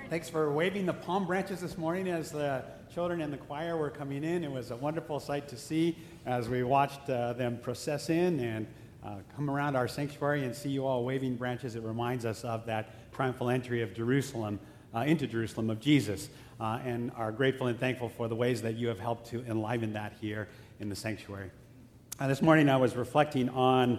Thanks for waving the palm branches this morning as the children and the choir were coming in. It was a wonderful sight to see as we watched them process in and come around our sanctuary and see you all waving branches. It reminds us of that triumphal entry of Jerusalem, into Jerusalem of Jesus, and are grateful and thankful for the ways that you have helped to enliven that here in the sanctuary. This morning I was reflecting on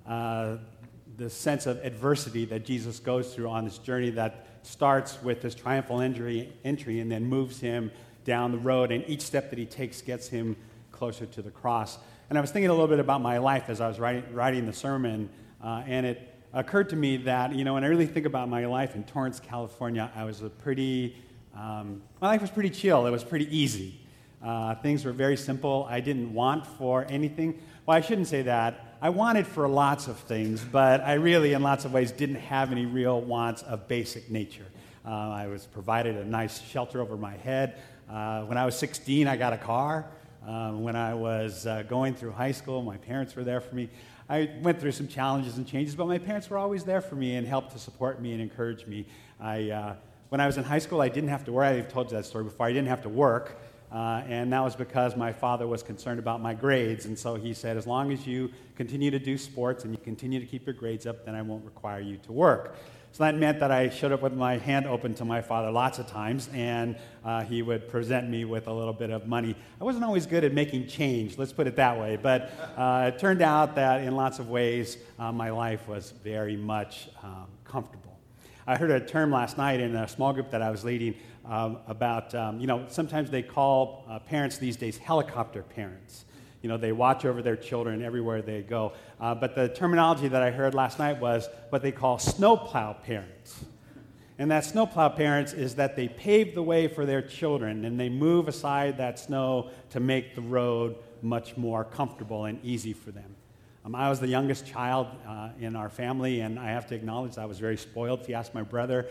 the sense of adversity that Jesus goes through on this journey that starts with this triumphal entry and then moves him down the road, and each step that he takes gets him closer to the cross. And I was thinking a little bit about my life as I was writing the sermon, and it occurred to me that, when I really think about my life in Torrance, California, I was my life was pretty chill. It was pretty easy. Things were very simple. I didn't want for anything. Well, I shouldn't say that. I wanted for lots of things, but I really, in lots of ways, didn't have any real wants of basic nature. I was provided a nice shelter over my head. When I was 16, I got a car. When I was going through high school, my parents were there for me. I went through some challenges and changes, but my parents were always there for me and helped to support me and encourage me. When I was in high school, I didn't have to work. I've told you that story before. I didn't have to work. And that was because my father was concerned about my grades. And so he said, as long as you continue to do sports and you continue to keep your grades up, then I won't require you to work. So that meant that I showed up with my hand open to my father lots of times, and he would present me with a little bit of money. I wasn't always good at making change, let's put it that way. But it turned out that in lots of ways, my life was very much comfortable. I heard a term last night in a small group that I was leading about, sometimes they call parents these days helicopter parents. They watch over their children everywhere they go. But the terminology that I heard last night was what they call snowplow parents. And that snowplow parents is that they pave the way for their children and they move aside that snow to make the road much more comfortable and easy for them. I was the youngest child in our family, and I have to acknowledge I was very spoiled. If you ask my brother,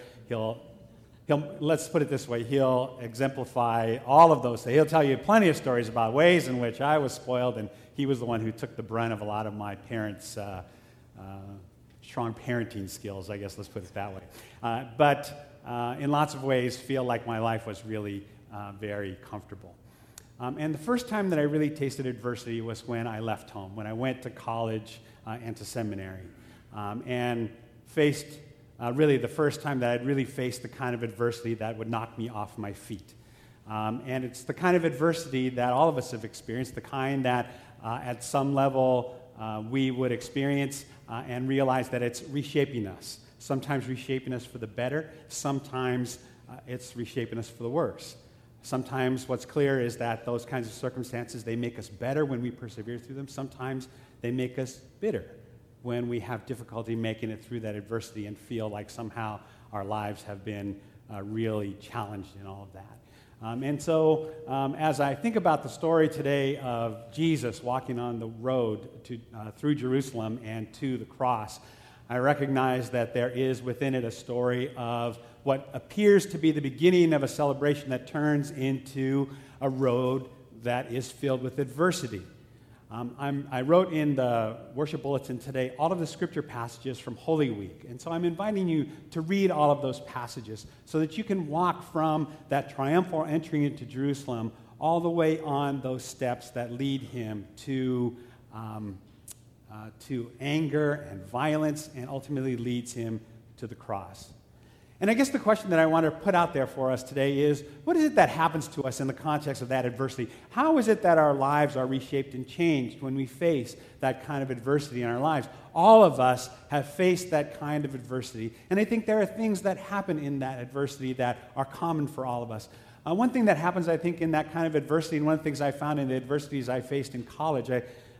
let's put it this way, he'll exemplify all of those things. He'll tell you plenty of stories about ways in which I was spoiled, and he was the one who took the brunt of a lot of my parents' strong parenting skills, I guess, let's put it that way. But in lots of ways, feel like my life was really very comfortable. And the first time that I really tasted adversity was when I left home, when I went to college and to seminary, and faced really the first time that I'd really faced the kind of adversity that would knock me off my feet. And it's the kind of adversity that all of us have experienced, the kind that at some level we would experience and realize that it's reshaping us. Sometimes reshaping us for the better, sometimes it's reshaping us for the worse. Sometimes what's clear is that those kinds of circumstances, they make us better when we persevere through them. Sometimes they make us bitter when we have difficulty making it through that adversity and feel like somehow our lives have been really challenged in all of that. And so as I think about the story today of Jesus walking on the road through Jerusalem and to the cross, I recognize that there is within it a story of what appears to be the beginning of a celebration that turns into a road that is filled with adversity. I wrote in the worship bulletin today all of the scripture passages from Holy Week. And so I'm inviting you to read all of those passages so that you can walk from that triumphal entry into Jerusalem all the way on those steps that lead him to anger and violence and ultimately leads him to the cross. And I guess the question that I want to put out there for us today is, what is it that happens to us in the context of that adversity? How is it that our lives are reshaped and changed when we face that kind of adversity in our lives? All of us have faced that kind of adversity, and I think there are things that happen in that adversity that are common for all of us. One thing that happens, I think, in that kind of adversity, and one of the things I found in the adversities I faced in college,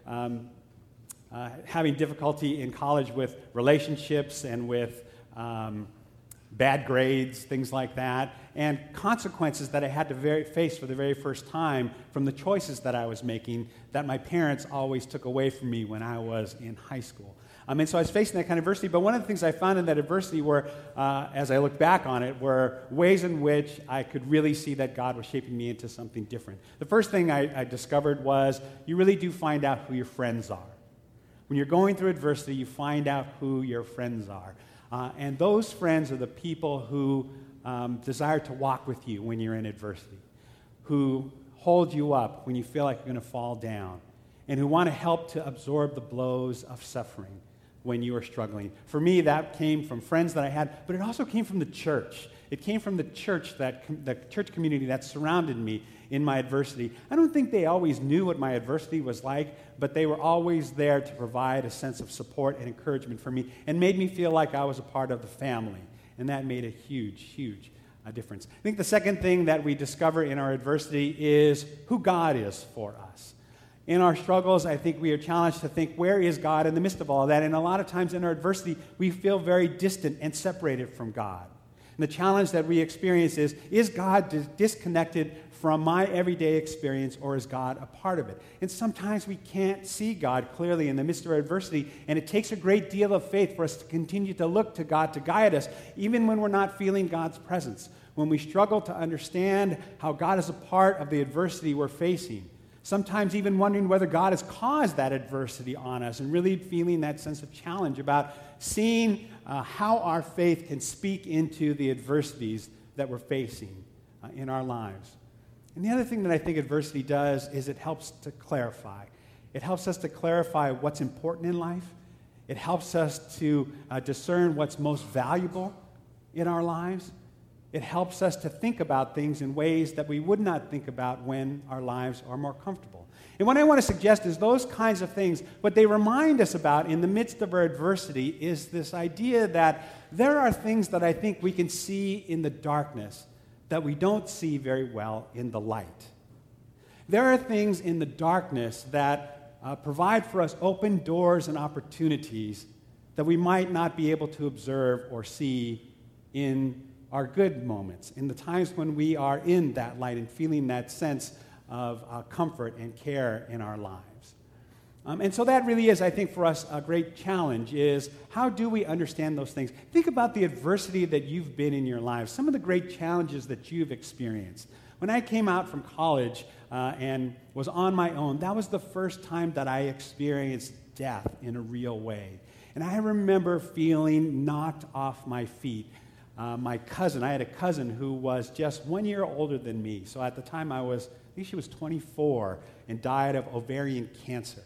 having difficulty in college with relationships and with bad grades, things like that, and consequences that I had to face for the very first time from the choices that I was making that my parents always took away from me when I was in high school. And so I was facing that kind of adversity, but one of the things I found in that adversity were, as I look back on it, were ways in which I could really see that God was shaping me into something different. The first thing I discovered was you really do find out who your friends are. When you're going through adversity, you find out who your friends are. And those friends are the people who desire to walk with you when you're in adversity, who hold you up when you feel like you're going to fall down, and who want to help to absorb the blows of suffering when you are struggling. For me, that came from friends that I had, but it also came from the church. It came from the church, the church community that surrounded me in my adversity. I don't think they always knew what my adversity was like, but they were always there to provide a sense of support and encouragement for me and made me feel like I was a part of the family. And that made a huge, huge difference. I think the second thing that we discover in our adversity is who God is for us. In our struggles, I think we are challenged to think, where is God in the midst of all of that? And a lot of times in our adversity, we feel very distant and separated from God. And the challenge that we experience is God disconnected from my everyday experience, or is God a part of it? And sometimes we can't see God clearly in the midst of our adversity, and it takes a great deal of faith for us to continue to look to God to guide us, even when we're not feeling God's presence. When we struggle to understand how God is a part of the adversity we're facing, sometimes even wondering whether God has caused that adversity on us, and really feeling that sense of challenge about seeing how our faith can speak into the adversities that we're facing in our lives. And the other thing that I think adversity does is it helps to clarify. It helps us to clarify what's important in life. It helps us to discern what's most valuable in our lives. It helps us to think about things in ways that we would not think about when our lives are more comfortable. And what I want to suggest is those kinds of things, what they remind us about in the midst of our adversity is this idea that there are things that I think we can see in the darkness that we don't see very well in the light. There are things in the darkness that provide for us open doors and opportunities that we might not be able to observe or see in our good moments, in the times when we are in that light and feeling that sense of comfort and care in our lives. And so that really is, I think, for us a great challenge is how do we understand those things? Think about the adversity that you've been in your life, some of the great challenges that you've experienced. When I came out from college and was on my own, that was the first time that I experienced death in a real way. And I remember feeling knocked off my feet. I had a cousin who was just 1 year older than me. So at the time I think she was 24 and died of ovarian cancer.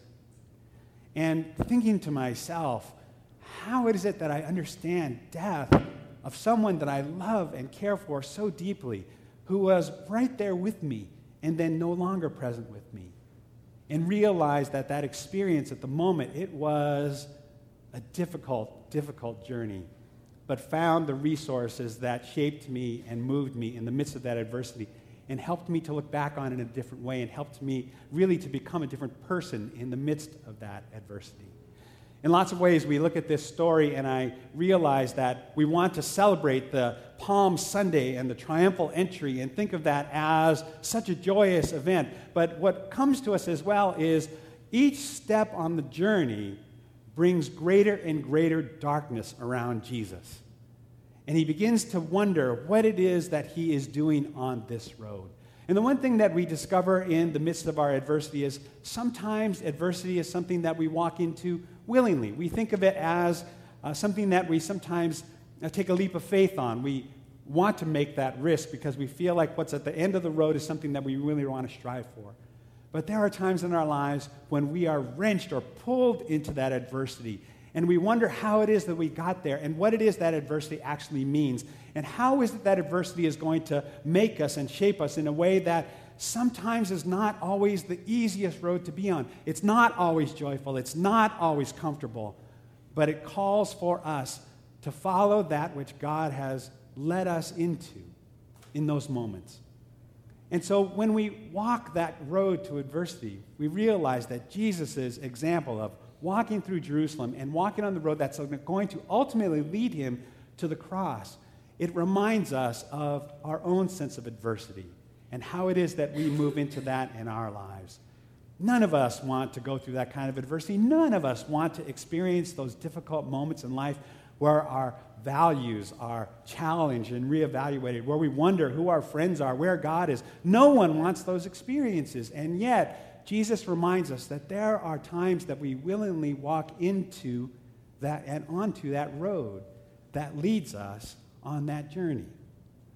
And thinking to myself, how is it that I understand death of someone that I love and care for so deeply, who was right there with me and then no longer present with me? And realized that experience at the moment, it was a difficult, difficult journey, but found the resources that shaped me and moved me in the midst of that adversity and helped me to look back on it in a different way and helped me really to become a different person in the midst of that adversity. In lots of ways, we look at this story and I realize that we want to celebrate the Palm Sunday and the triumphal entry and think of that as such a joyous event. But what comes to us as well is each step on the journey brings greater and greater darkness around Jesus. And he begins to wonder what it is that he is doing on this road. And the one thing that we discover in the midst of our adversity is sometimes adversity is something that we walk into willingly. We think of it as something that we sometimes take a leap of faith on. We want to make that risk because we feel like what's at the end of the road is something that we really want to strive for. But there are times in our lives when we are wrenched or pulled into that adversity, and we wonder how it is that we got there and what it is that adversity actually means, and how is it that adversity is going to make us and shape us in a way that sometimes is not always the easiest road to be on. It's not always joyful. It's not always comfortable. But it calls for us to follow that which God has led us into in those moments. And so when we walk that road to adversity, we realize that Jesus' example of walking through Jerusalem and walking on the road that's going to ultimately lead him to the cross, it reminds us of our own sense of adversity and how it is that we move into that in our lives. None of us want to go through that kind of adversity. None of us want to experience those difficult moments in life where our values are challenged and reevaluated, where we wonder who our friends are, where God is. No one wants those experiences. And yet, Jesus reminds us that there are times that we willingly walk into that and onto that road that leads us on that journey.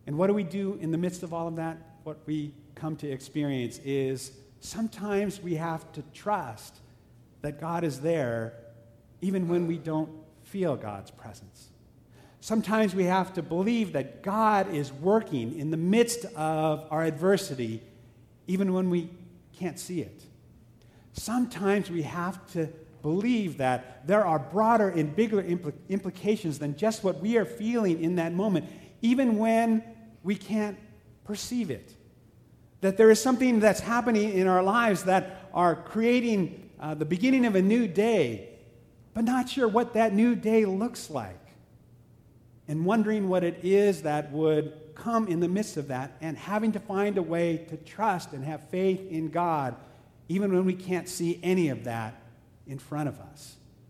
And what do we do in the midst of all of that? What we come to experience is sometimes we have to trust that God is there even when we don't feel God's presence. Sometimes we have to believe that God is working in the midst of our adversity even when we can't see it. Sometimes we have to believe that there are broader and bigger implications than just what we are feeling in that moment, even when we can't perceive it. That there is something that's happening in our lives that are creating the beginning of a new day, but not sure what that new day looks like. And wondering what it is that would come in the midst of that, and having to find a way to trust and have faith in God, even when we can't see any of that in front of us.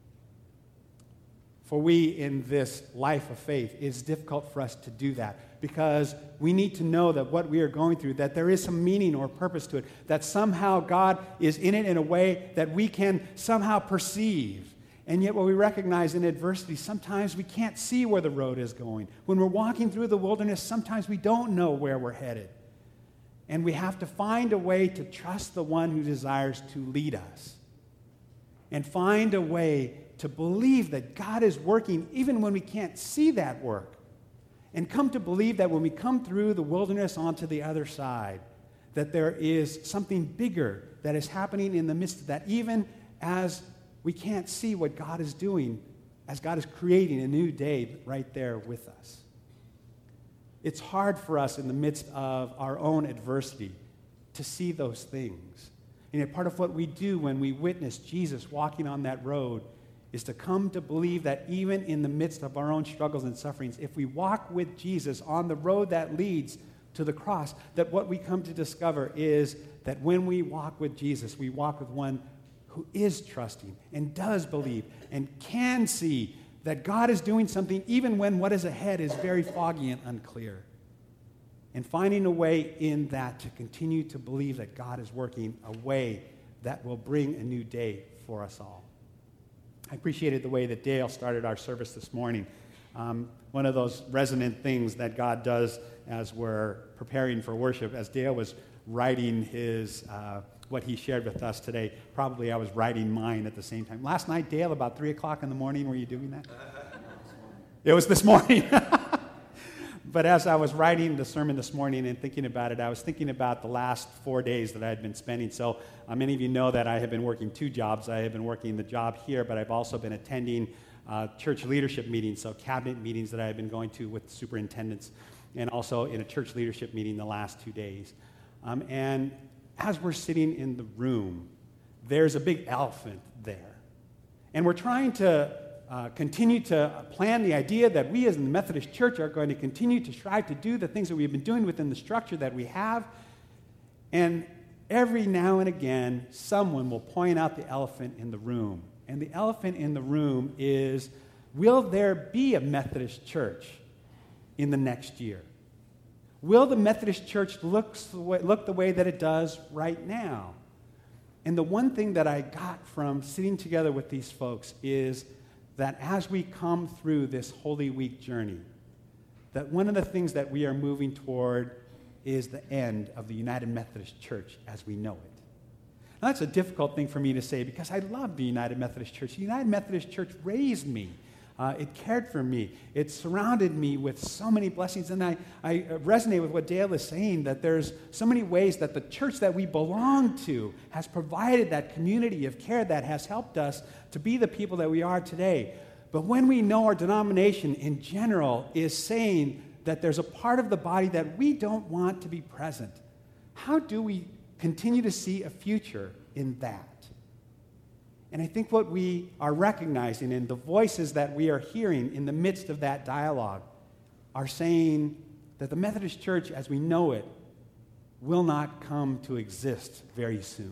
For we in this life of faith, it's difficult for us to do that because we need to know that what we are going through, that there is some meaning or purpose to it, that somehow God is in it in a way that we can somehow perceive. And yet what we recognize in adversity, sometimes we can't see where the road is going. When we're walking through the wilderness, sometimes we don't know where we're headed. And we have to find a way to trust the one who desires to lead us. And find a way to believe that God is working even when we can't see that work. And come to believe that when we come through the wilderness onto the other side, that there is something bigger that is happening in the midst of that, even as we can't see what God is doing, as God is creating a new day right there with us. It's hard for us in the midst of our own adversity to see those things. And part of what we do when we witness Jesus walking on that road is to come to believe that even in the midst of our own struggles and sufferings, if we walk with Jesus on the road that leads to the cross, that what we come to discover is that when we walk with Jesus, we walk with one who is trusting and does believe and can see that God is doing something even when what is ahead is very foggy and unclear. And finding a way in that to continue to believe that God is working a way that will bring a new day for us all. I appreciated the way that Dale started our service this morning. One of those resonant things that God does as we're preparing for worship, as Dale was writing his what he shared with us today, probably I was writing mine at the same time. Last night, Dale, about 3 o'clock in the morning, were you doing that? It was this morning. But as I was writing the sermon this morning and thinking about it, I was thinking about the last 4 days that I had been spending. So many of you know that I have been working 2 jobs. I have been working the job here, but I've also been attending church leadership meetings, so cabinet meetings that I have been going to with superintendents, and also in a church leadership meeting the last 2 days. And as we're sitting in the room, there's a big elephant there. And we're trying to continue to plan the idea that we as in the Methodist Church are going to continue to strive to do the things that we've been doing within the structure that we have. And every now and again, someone will point out the elephant in the room. And the elephant in the room is, will there be a Methodist Church in the next year? Will the Methodist Church look the way that it does right now? And the one thing that I got from sitting together with these folks is that as we come through this Holy Week journey, that one of the things that we are moving toward is the end of the United Methodist Church as we know it. Now, that's a difficult thing for me to say because I love the United Methodist Church. The United Methodist Church raised me. It cared for me. It surrounded me with so many blessings. And I resonate with what Dale is saying, that there's so many ways that the church that we belong to has provided that community of care that has helped us to be the people that we are today. But when we know our denomination in general is saying that there's a part of the body that we don't want to be present, how do we continue to see a future in that? And I think what we are recognizing and the voices that we are hearing in the midst of that dialogue are saying that the Methodist Church as we know it will not come to exist very soon.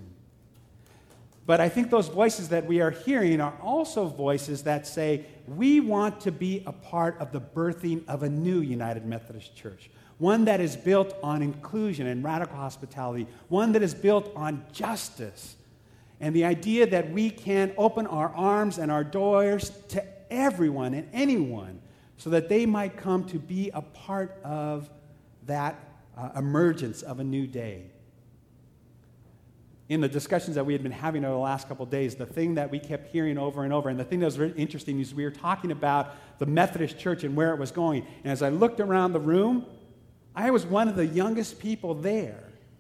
But I think those voices that we are hearing are also voices that say we want to be a part of the birthing of a new United Methodist Church, one that is built on inclusion and radical hospitality, one that is built on justice, and the idea that we can open our arms and our doors to everyone and anyone so that they might come to be a part of that emergence of a new day. In the discussions that we had been having over the last couple of days, the thing that we kept hearing over and over, and the thing that was very interesting is we were talking about the Methodist Church and where it was going. And as I looked around the room, I was one of the youngest people there.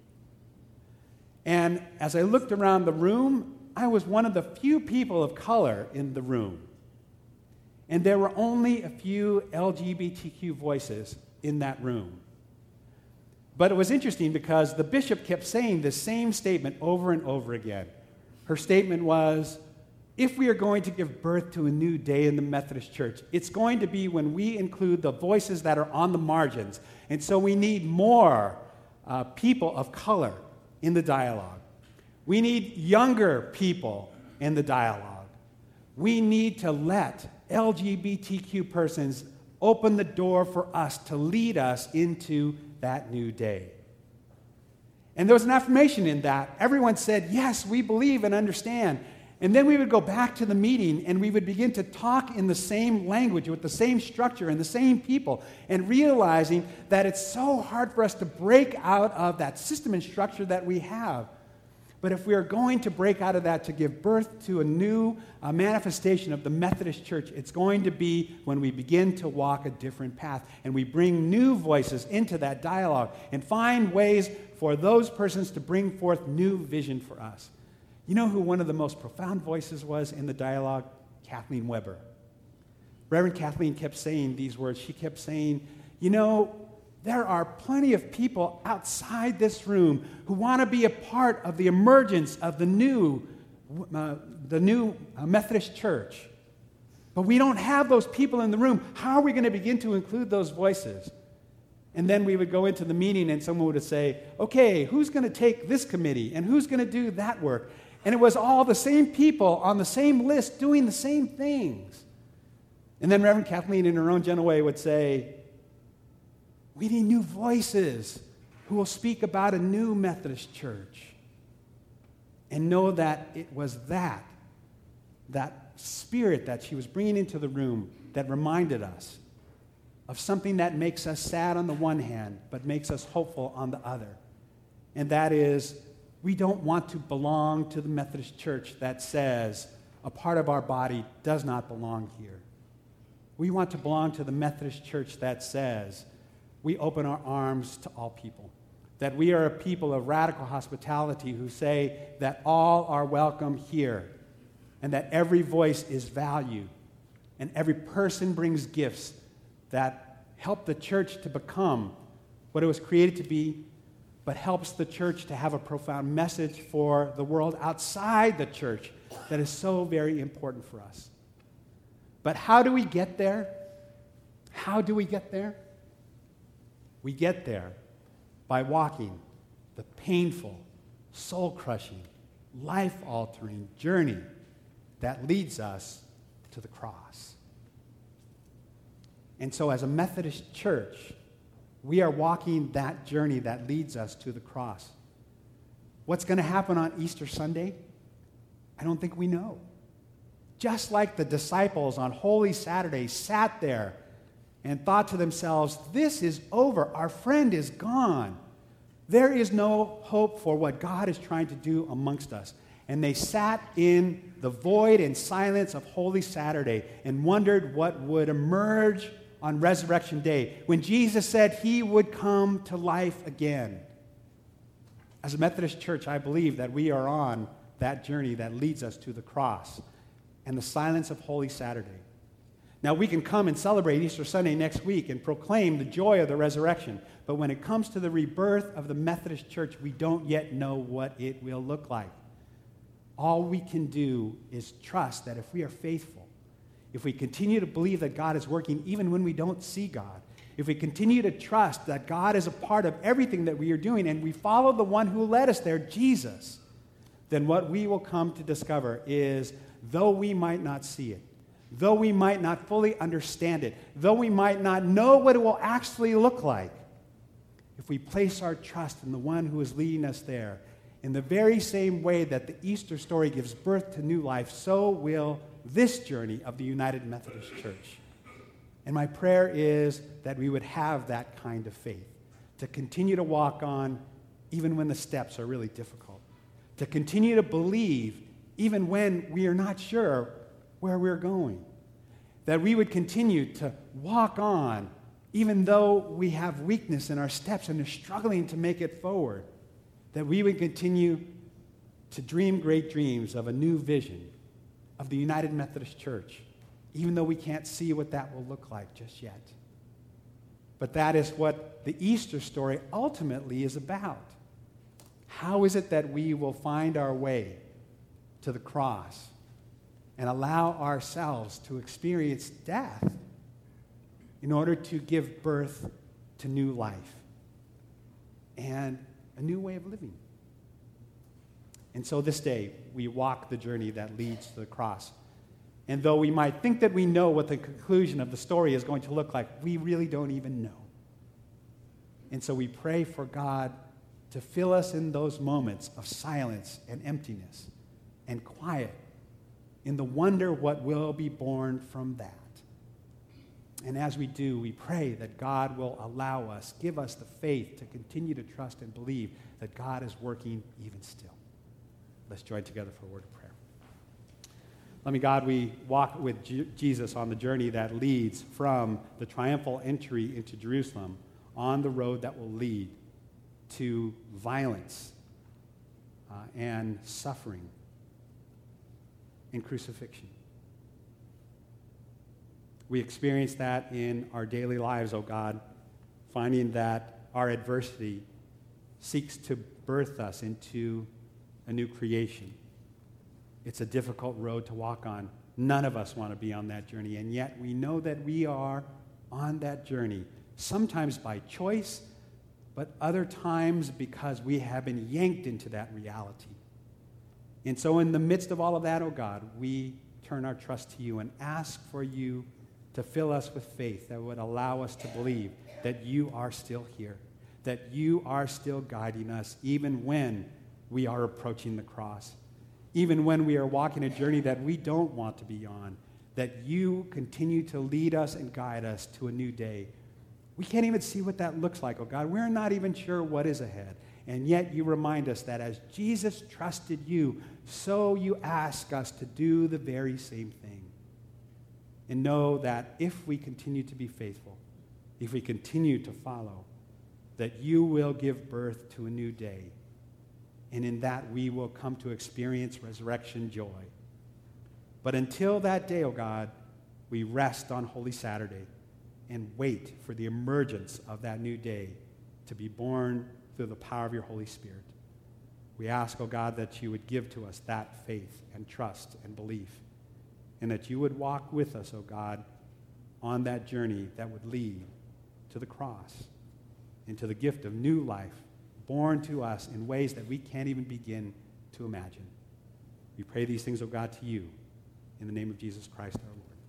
And as I looked around the room, I was one of the few people of color in the room. And there were only a few LGBTQ voices in that room. But it was interesting because the bishop kept saying the same statement over and over again. Her statement was, if we are going to give birth to a new day in the Methodist Church, it's going to be when we include the voices that are on the margins. And so we need more people of color in the dialogue. We need younger people in the dialogue. We need to let LGBTQ persons open the door for us to lead us into that new day. And there was an affirmation in that. Everyone said, yes, we believe and understand. And then we would go back to the meeting and we would begin to talk in the same language with the same structure and the same people, and realizing that it's so hard for us to break out of that system and structure that we have. But if we are going to break out of that to give birth to a new manifestation of the Methodist Church, it's going to be when we begin to walk a different path and we bring new voices into that dialogue and find ways for those persons to bring forth new vision for us. You know who one of the most profound voices was in the dialogue? Kathleen Weber. Reverend Kathleen kept saying these words. She kept saying, you know, there are plenty of people outside this room who want to be a part of the emergence of the new Methodist Church. But we don't have those people in the room. How are we going to begin to include those voices? And then we would go into the meeting and someone would say, okay, who's going to take this committee and who's going to do that work? And it was all the same people on the same list doing the same things. And then Reverend Kathleen, in her own gentle way, would say, we need new voices who will speak about a new Methodist Church. And know that it was that spirit that she was bringing into the room that reminded us of something that makes us sad on the one hand, but makes us hopeful on the other. And that is, we don't want to belong to the Methodist Church that says a part of our body does not belong here. We want to belong to the Methodist Church that says we open our arms to all people, that we are a people of radical hospitality who say that all are welcome here, and that every voice is valued, and every person brings gifts that help the church to become what it was created to be, but helps the church to have a profound message for the world outside the church that is so very important for us. But how do we get there? How do we get there? We get there by walking the painful, soul-crushing, life-altering journey that leads us to the cross. And so as a Methodist church, we are walking that journey that leads us to the cross. What's going to happen on Easter Sunday? I don't think we know. Just like the disciples on Holy Saturday sat there and thought to themselves, this is over, our friend is gone. There is no hope for what God is trying to do amongst us. And they sat in the void and silence of Holy Saturday and wondered what would emerge on Resurrection Day, when Jesus said he would come to life again. As a Methodist church, I believe that we are on that journey that leads us to the cross and the silence of Holy Saturday. Now, we can come and celebrate Easter Sunday next week and proclaim the joy of the resurrection, but when it comes to the rebirth of the Methodist church, we don't yet know what it will look like. All we can do is trust that if we are faithful, if we continue to believe that God is working even when we don't see God, if we continue to trust that God is a part of everything that we are doing and we follow the one who led us there, Jesus, then what we will come to discover is, though we might not see it, though we might not fully understand it, though we might not know what it will actually look like, if we place our trust in the one who is leading us there, in the very same way that the Easter story gives birth to new life, so will this journey of the United Methodist Church. And my prayer is that we would have that kind of faith, to continue to walk on even when the steps are really difficult, to continue to believe even when we are not sure where we're going, that we would continue to walk on even though we have weakness in our steps and are struggling to make it forward, that we would continue to dream great dreams of a new vision of the United Methodist Church, even though we can't see what that will look like just yet. But that is what the Easter story ultimately is about. How is it that we will find our way to the cross and allow ourselves to experience death in order to give birth to new life and a new way of living? And so this day, we walk the journey that leads to the cross. And though we might think that we know what the conclusion of the story is going to look like, we really don't even know. And so we pray for God to fill us in those moments of silence and emptiness and quiet, in the wonder what will be born from that. And as we do, we pray that God will allow us, give us the faith to continue to trust and believe that God is working even still. Let's join together for a word of prayer. Let me, God, we walk with Jesus on the journey that leads from the triumphal entry into Jerusalem on the road that will lead to violence and suffering and crucifixion. We experience that in our daily lives, oh God, finding that our adversity seeks to birth us into a new creation. It's a difficult road to walk on. None of us want to be on that journey, and yet we know that we are on that journey, sometimes by choice, but other times because we have been yanked into that reality. And so in the midst of all of that, oh God, we turn our trust to you and ask for you to fill us with faith that would allow us to believe that you are still here, that you are still guiding us even when we are approaching the cross, even when we are walking a journey that we don't want to be on, that you continue to lead us and guide us to a new day. We can't even see what that looks like, oh God. We're not even sure what is ahead. And yet you remind us that as Jesus trusted you, so you ask us to do the very same thing. And know that if we continue to be faithful, if we continue to follow, that you will give birth to a new day. And in that we will come to experience resurrection joy. But until that day, oh God, we rest on Holy Saturday and wait for the emergence of that new day to be born through the power of your Holy Spirit. We ask, oh God, that you would give to us that faith and trust and belief, and that you would walk with us, oh God, on that journey that would lead to the cross and to the gift of new life born to us in ways that we can't even begin to imagine. We pray these things, oh God, to you in the name of Jesus Christ our Lord.